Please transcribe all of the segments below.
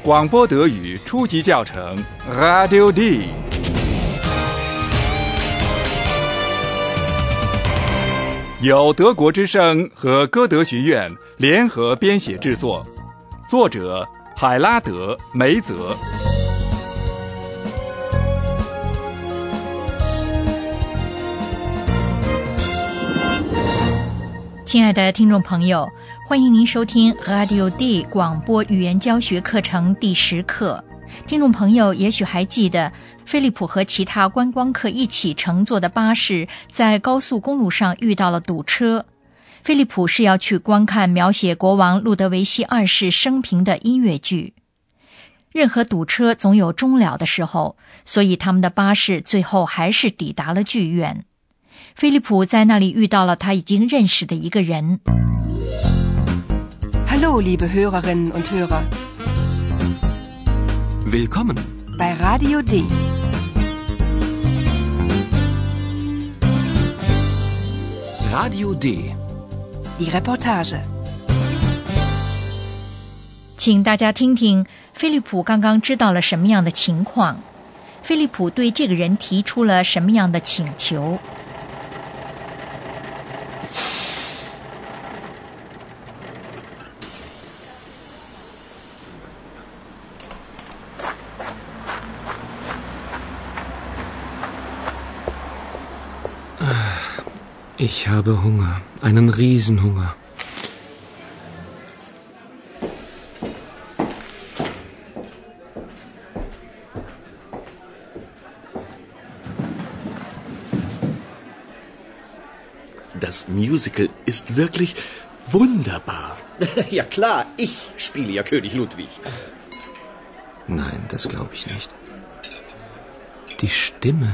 广播德语初级教程 Radio D， 由德国之声和歌德学院联合编写制作，作者海拉德·梅泽。 亲爱的听众朋友，欢迎您收听 Radio D 广播语言教学课程第10课。听众朋友也许还记得，菲利普和其他观光客一起乘坐的巴士在高速公路上遇到了堵车。菲利普是要去观看描写国王路德维希2世生平的音乐剧。任何堵车总有终了的时候，所以他们的巴士最后还是抵达了剧院。菲利普在那里遇到了他已经认识的一个人。 Hallo, liebe Hörerinnen und Hörer. Willkommen bei Radio D. Radio D. Die Reportage. 请大家听听菲利普刚刚知道了什么样的情况，菲利普对这个人提出了什么样的请求。 Ich habe Hunger, einen Riesenhunger. Das Musical ist wirklich wunderbar. Ja klar, ich spiele ja König Ludwig. Nein, das glaube ich nicht. Die Stimme.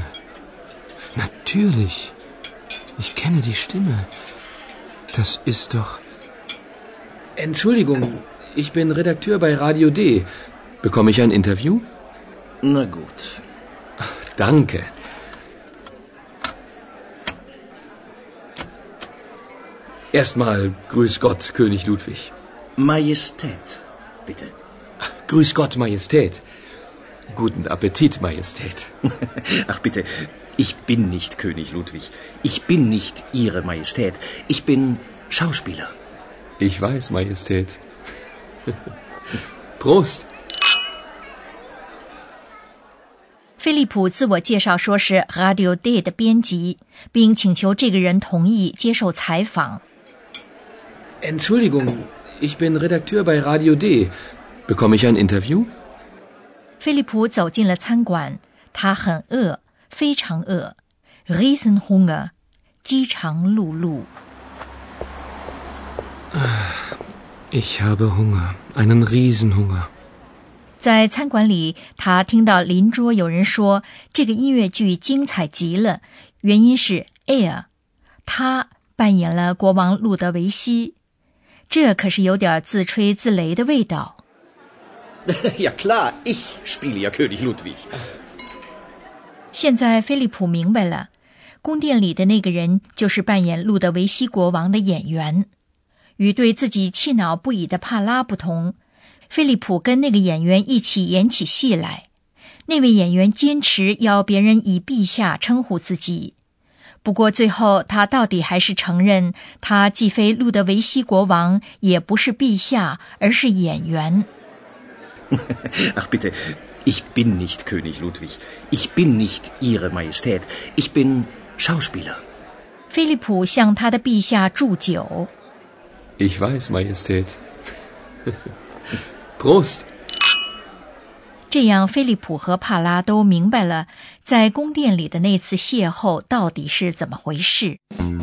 Natürlich.Ich kenne die Stimme. Das ist doch... Entschuldigung, ich bin Redakteur bei Radio D. Bekomme ich ein Interview? Na gut. Danke. Erstmal Grüß Gott, König Ludwig. Majestät, bitte. Grüß Gott, Majestät. Guten Appetit, Majestät. Ach bitte, ich bin nicht König Ludwig. Ich bin nicht Ihre Majestät. Ich bin Schauspieler. Ich weiß, Majestät. Prost. 菲利普自我介绍说是 Radio D 的编辑，并请求这个人同意接受采访。 Entschuldigung, ich bin Redakteur bei Radio D. Bekomme ich ein Interview? 菲利普走进了餐馆，他很饿，非常饿 Riesenhunger 饥肠辘辘。 Ich habe Hunger, einen Riesenhunger. 在餐馆里，他听到邻桌有人说这个音乐剧精彩极了，原因是 他扮演了国王路德维希，这可是有点自吹自擂的味道。 Ja klar, ich spiele ja König Ludwig. 现在菲利普明白了，宫殿里的那个人就是扮演路德维希国王的演员。与对自己气恼不已的帕拉不同，菲利普跟那个演员一起演起戏来。那位演员坚持要别人以陛下称呼自己，不过最后他到底还是承认，他既非路德维希国王，也不是陛下，而是演员。 Ach bitte, ich bin nicht König Ludwig. Ich bin nicht Ihre Majestät. Ich bin Schauspieler. 菲利普向他的陛下祝酒。 Ich weiß, Majestät. Prost. 这样，菲利普和帕拉都明白了，在宫殿里的那次邂逅到底是怎么回事。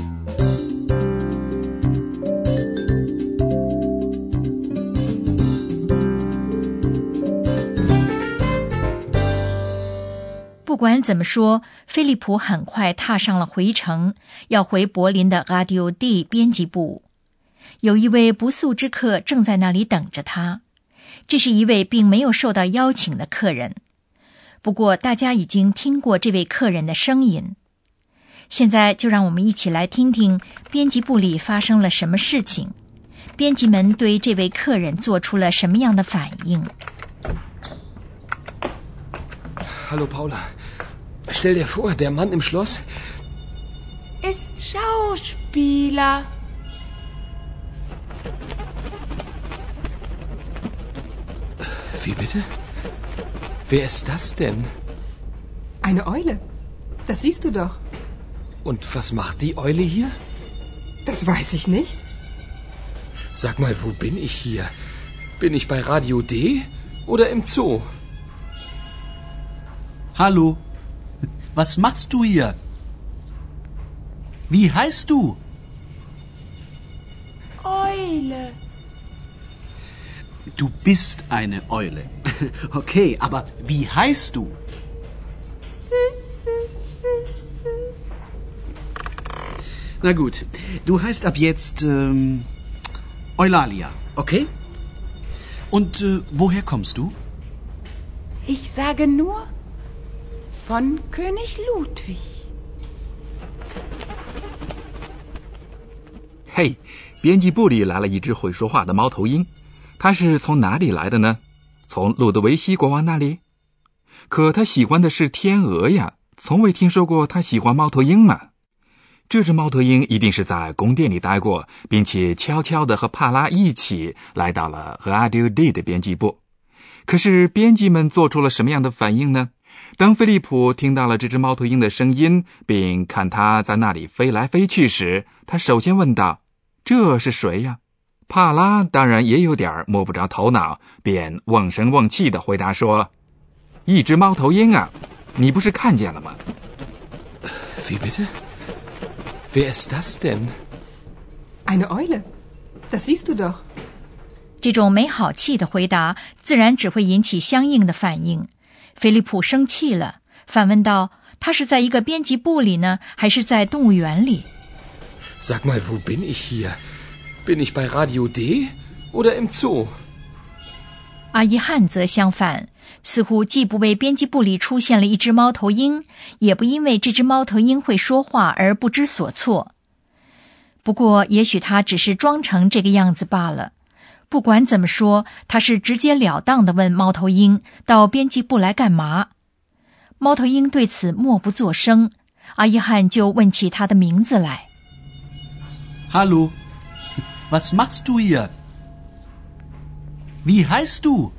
不管怎么说，菲利普很快踏上了回程，要回柏林的 Radio D 编辑部。有一位不速之客正在那里等着他，这是一位并没有受到邀请的客人。不过大家已经听过这位客人的声音。现在就让我们一起来听听编辑部里发生了什么事情，编辑们对这位客人做出了什么样的反应。 Hallo Paula. Stell dir vor, der Mann im Schloss ist Schauspieler. Wie bitte? Wer ist das denn? Eine Eule. Das siehst du doch. Und was macht die Eule hier? Das weiß ich nicht. Sag mal, wo bin ich hier? Bin ich bei Radio D oder im Zoo? Hallo, was machst du hier? Wie heißt du? Eule. Du bist eine Eule. Okay, aber wie heißt du? Na gut, du heißt ab jetzt Eulalia, okay? Und woher kommst du? Ich sage nur von König Ludwig. 嘿，编辑部里来了一只会说话的猫头鹰，它是从哪里来的呢？从路德维希国王那里？可他喜欢的是天鹅呀，从未听说过他喜欢猫头鹰嘛。这只猫头鹰一定是在宫殿里待过，并且悄悄地和帕拉一起来到了Radio D 的编辑部。可是编辑们做出了什么样的反应呢？当菲利普听到了这只猫头鹰的声音，并看它在那里飞来飞去时，他首先问道：这是谁呀？帕拉当然也有点摸不着头脑，便瓮声瓮气地回答说：一只猫头鹰啊，你不是看见了吗？ Wie bitte?Wer ist das denn? Eine Eule. Das siehst du doch. 这种没好气的回答自然只会引起相应的反应。菲利普生气了，反问道：他是在一个编辑部里呢，还是在动物园里？ Sag mal, wo bin ich hier? Bin ich bei Radio D oder im Zoo? 阿伊汉则相反，似乎既不为编辑部里出现了一只猫头鹰，也不因为这只猫头鹰会说话而不知所措。不过也许他只是装成这个样子罢了。不管怎么说，他是直截了当地问猫头鹰到编辑部来干嘛。猫头鹰对此默不作声，阿伊汉就问起他的名字来。 Hallo, was machst du hier? Wie heißt du?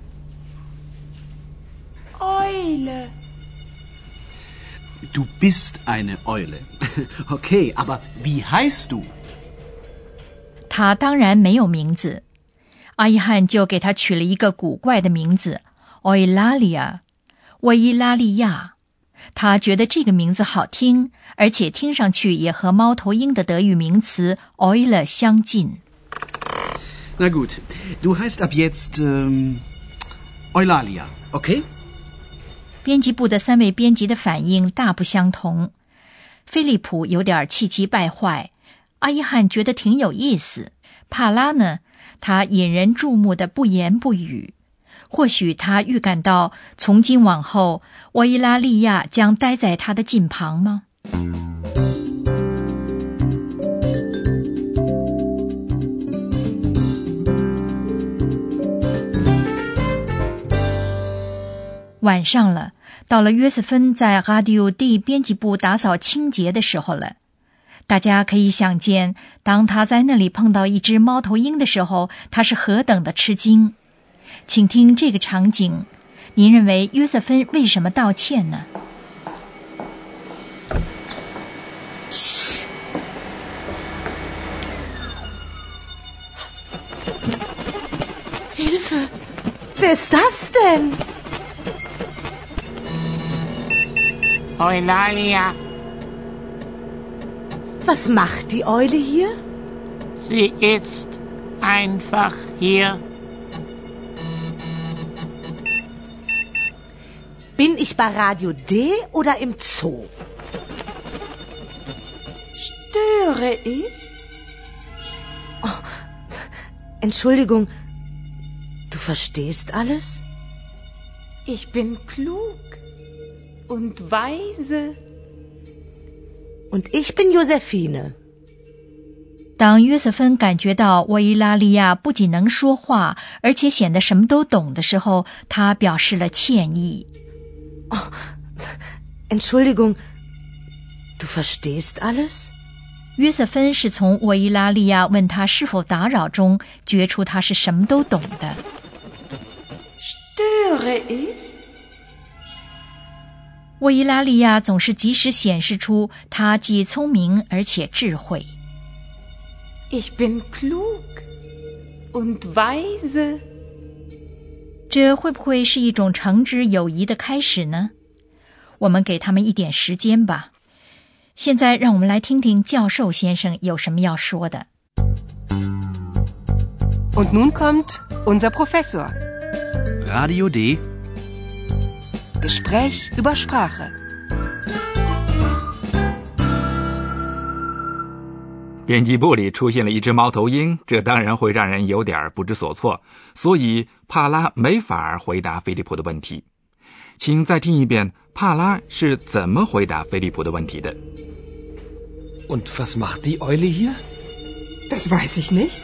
Eule. Du bist eine Eule. Okay, aber wie heißt du? 他当然没有名字，阿伊汉就给他取了一个古怪的名字 Eulalia， 维伊拉利亚。他觉得这个名字好听，而且听上去也和猫头鹰的德语名词 Eule 相近。 Na gut, du heißt ab jetzt Eulalia, okay? 编辑部的3位编辑的反应大不相同。菲利普有点气急败坏，阿伊汉觉得挺有意思。帕拉呢，他引人注目的不言不语。或许他预感到从今往后，沃伊拉利亚将待在他的近旁吗？晚上了，到了约瑟芬在 Radio D 编辑部打扫清洁的时候了。大家可以想见，当他在那里碰到一只猫头鹰的时候，他是何等的吃惊。请听这个场景，您认为约瑟芬为什么道歉呢？ Hilfe! Wer ist das denn? Eulalia. Was macht die Eule hier? Sie ist einfach hier. Bin ich bei Radio D oder im Zoo? Störe ich? Oh, Entschuldigung, du verstehst alles? Ich bin klug und weise. Und ich bin Josephine. 当约瑟芬感觉到沃伊拉利亚不仅能说话，而且显得什么都懂的时候，他表示了歉意。 Oh, Entschuldigung, du verstehst alles? 约瑟芬是从沃伊拉利亚问他是否打扰中觉出他是什么都懂的。 Störe ich? 沃伊拉利亚总是及时显示出他既聪明而且智慧。 Ich bin klug und weise. 这会不会是一种诚挚友谊的开始呢？我们给他们一点时间吧。现在让我们来听听教授先生有什么要说的。 Und nun kommt unser Professor. Radio D. Gespräch über Sprache. 编辑部里出现了一只猫头鹰，这当然会让人有点不知所措，所以帕拉没法回答菲利普的问题。请再听一遍帕拉是怎么回答菲利普的问题的。 Und was macht die Eule hier? Das weiß ich nicht.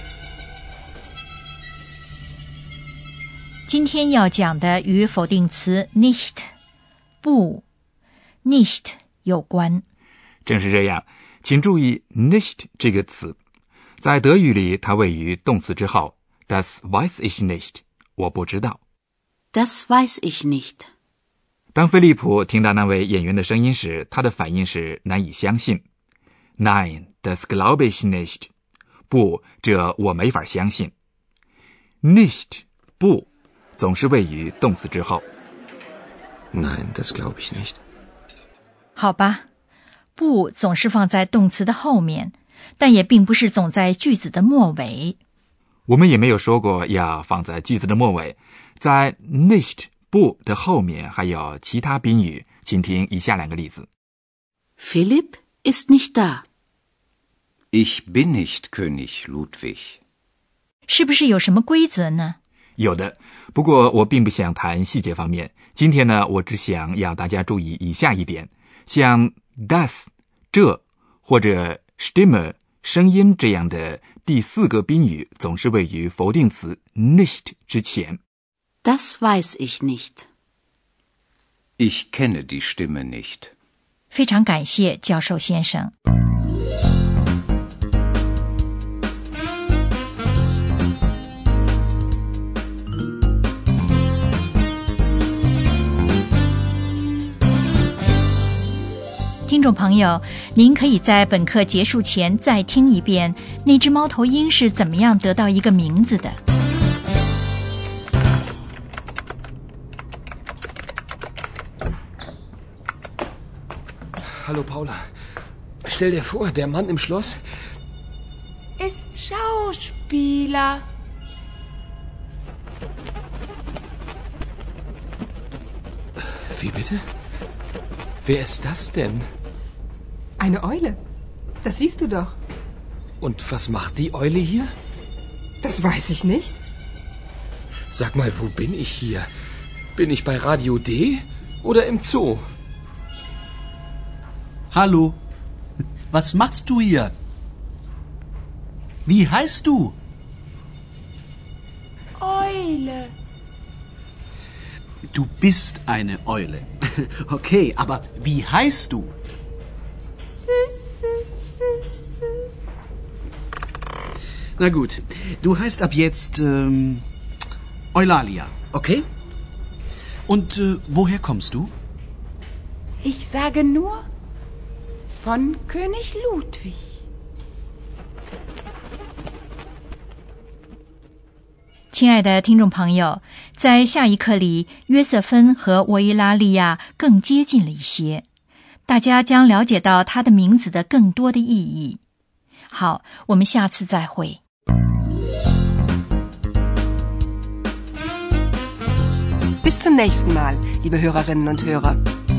今天要讲的与否定词 nicht 不 nicht 有关。 正是这样，请注意 nicht 这个词，在德语里它位于动词之后 Das weiß ich nicht 我不知道。 Das weiß ich nicht. 当菲利普听到那位演员的声音时，他的反应是难以相信。Nein, das glaube ich nicht. 不，这我没法相信。Nicht 不总是位于动词之后。 Nein, das glaube ich nicht. 好吧，不总是放在动词的后面，但也并不是总在句子的末尾。 我们也没有说过要放在句子的末尾，在 nicht 不的后面还有其他宾语，请听以下两个例子。 Philipp ist nicht da. Ich bin nicht König Ludwig. 是不是有什么规则呢？ 有的，不过我并不想谈细节方面。今天呢，我只想要大家注意以下一点，像 das 这或者 Stimme 声音这样的第四个宾语总是位于否定词 nicht 之前。 Das weiß ich nicht. Ich kenne die Stimme nicht. 非常感谢教授先生。听众朋友，您可以在本课结束前再听一遍那只猫头鹰是怎么样得到一个名字的。 Hallo Paula. Stell dir vor, der Mann im Schloss Ist Schauspieler. Wie bitte? Wer ist das denn? Eine Eule. Das siehst du doch. Und was macht die Eule hier? Das weiß ich nicht. Sag mal, wo bin ich hier? Bin ich bei Radio D oder im Zoo? Hallo. Was machst du hier? Wie heißt du? Eule. Du bist eine Eule. Okay, aber wie heißt du? Na gut, du heißt ab jetzt Eulalia, okay? Und woher kommst du? Ich sage nur von König Ludwig. 亲爱的听众朋友，在下一课里，约瑟芬和沃伊拉利亚更接近了一些，大家将了解到他的名字的更多的意义。好，我们下次再会。 Bis zum nächsten Mal, liebe Hörerinnen und Hörer.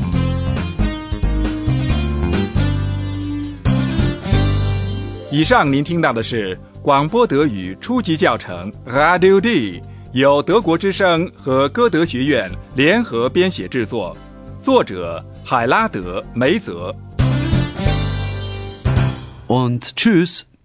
以上您听到的是广播德语初级教程 Radio D， 由德国之声和歌德学院联合编写制作，作者海拉德·梅泽。 Und tschüss.